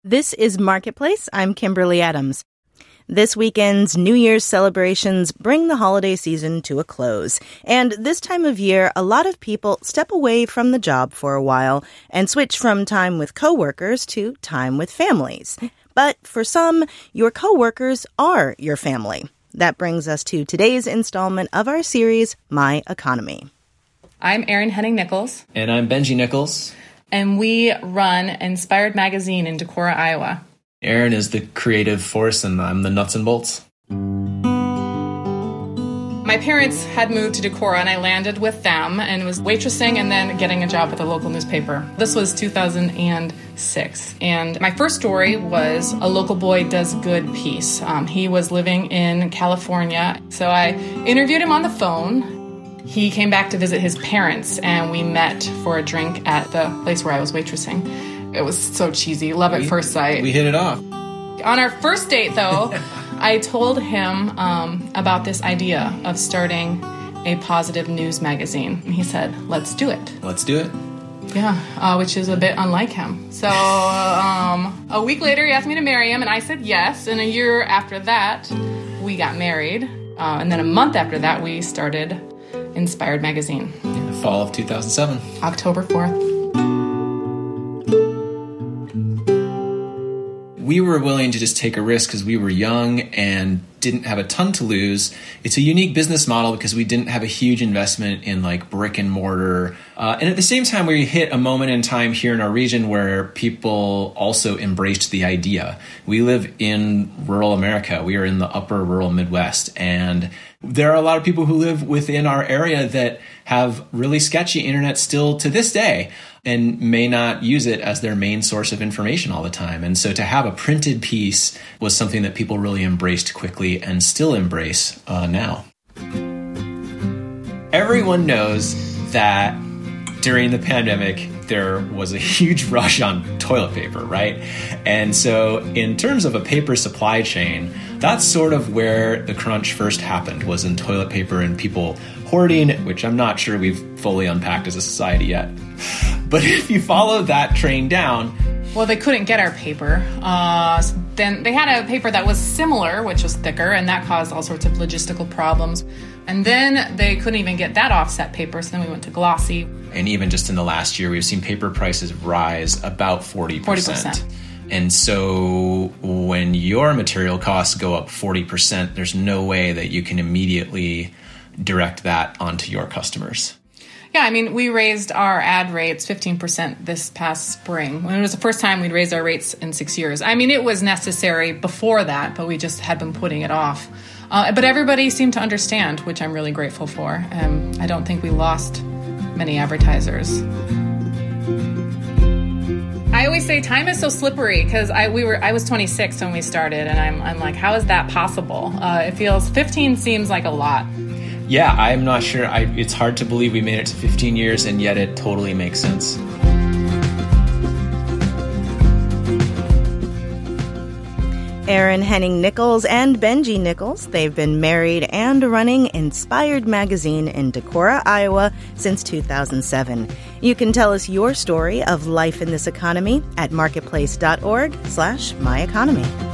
This is Marketplace. I'm Kimberly Adams. This weekend's New Year's celebrations bring the holiday season to a close. And this time of year, a lot of people step away from the job for a while and switch from time with coworkers to time with families. But for some, your coworkers are your family. That brings us to today's installment of our series, My Economy. I'm Erin Henning-Nichols. And I'm Benji Nichols. And we run Inspired Magazine in Decorah, Iowa. Erin is the creative force, and I'm the nuts and bolts. My parents had moved to Decorah, and I landed with them and was waitressing and then getting a job at a local newspaper. This was 2006. And my first story was A Local Boy Does Good piece. He was living in California, so I interviewed him on the phone. He came back to visit his parents, and we met for a drink at the place where I was waitressing. It was so cheesy. Love at first sight. We hit it off. On our first date, though, I told him about this idea of starting a positive news magazine. And he said, let's do it. Let's do it. Yeah, which is a bit unlike him. So a week later, he asked me to marry him, and I said yes. And a year after that, we got married. And then a month after that, we started Inspired Magazine. Yeah, fall of 2007. October 4th. We were willing to just take a risk because we were young and didn't have a ton to lose. It's a unique business model because we didn't have a huge investment in like brick and mortar. And at the same time, we hit a moment in time here in our region where people also embraced the idea. We live in rural America. We are in the upper rural Midwest. And there are a lot of people who live within our area that have really sketchy internet still to this day and may not use it as their main source of information all the time. And so to have a printed piece was something that people really embraced quickly and still embrace now. Everyone knows that during the pandemic, there was a huge rush on toilet paper, right? And so in terms of a paper supply chain, that's sort of where the crunch first happened, was in toilet paper and people hoarding, which I'm not sure we've fully unpacked as a society yet. But if you follow that train down... Well, they couldn't get our paper. Then they had a paper that was similar, which was thicker, and that caused all sorts of logistical problems. And then they couldn't even get that offset paper, so then we went to glossy. And even just in the last year, we've seen paper prices rise about 40%. 40%. And so when your material costs go up 40%, there's no way that you can immediately direct that onto your customers. Yeah, I mean, we raised our ad rates 15% this past spring. When it was the first time we'd raised our rates in 6 years. I mean, it was necessary before that, but we just had been putting it off. But everybody seemed to understand, which I'm really grateful for. I don't think we lost many advertisers. I always say time is so slippery because I was 26 when we started, and I'm like, how is that possible? It feels 15 seems like a lot. Yeah, I'm not sure. It's hard to believe we made it to 15 years, and yet it totally makes sense. Erin Henning-Nichols and Benji Nichols. They've been married and running Inspired Magazine in Decorah, Iowa since 2007. You can tell us your story of life in this economy at marketplace.org/myeconomy.